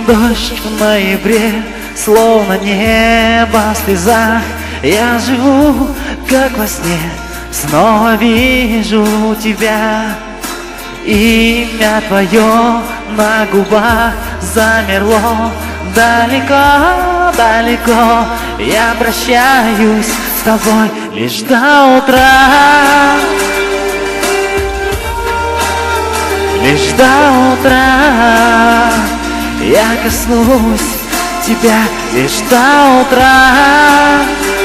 Дождь в ноябре, словно небо в слезах. Я живу, как во сне, снова вижу тебя. Имя твое на губах замерло. Далеко, далеко я прощаюсь с тобой лишь до утра. Лишь до утра я коснусь тебя лишь до утра.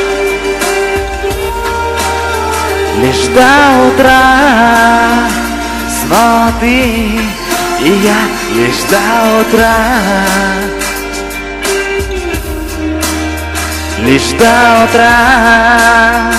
Лишь до утра снова ты и я лишь до утра. Лишь до утра.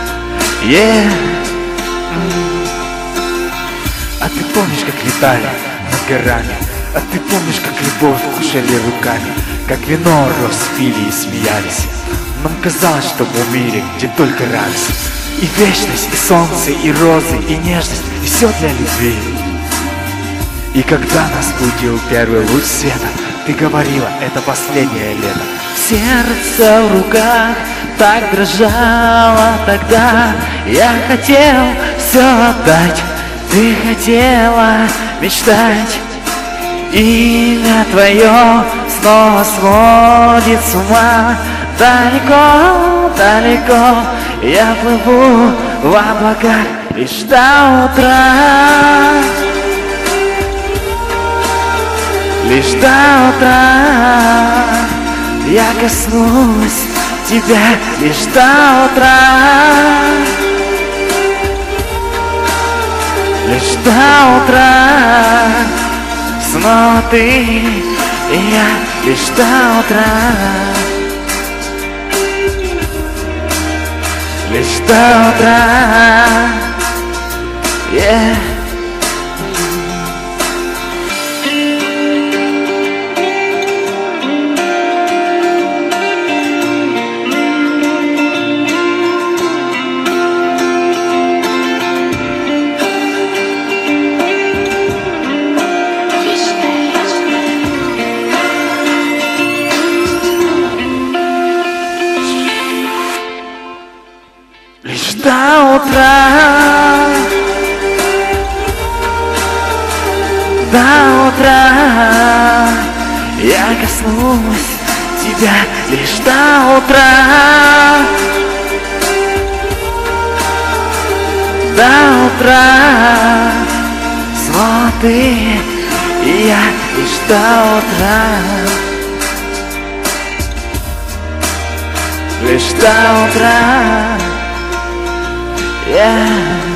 А ты помнишь, как летали над горами? А ты помнишь, как любовь кушали руками? Как вино распили и смеялись? Нам казалось, что мы в мире, где только радость, и вечность, и солнце, и розы, и нежность, и все для любви. И когда нас будил первый луч света, ты говорила, это последнее лето. Сердце в руках так дрожало тогда. Я хотел все отдать, ты хотела мечтать. Имя твое снова сводит с ума. Далеко, далеко я плыву в облаках лишь до утра. Лишь до утра я коснусь тебя лишь до утра. Лишь до утра снова ты и я лишь до утра. Лишь до утра. Лишь до утра. До утра я коснусь тебя лишь до утра. До утра снова ты и я лишь до утра. Лишь до утра. Yeah.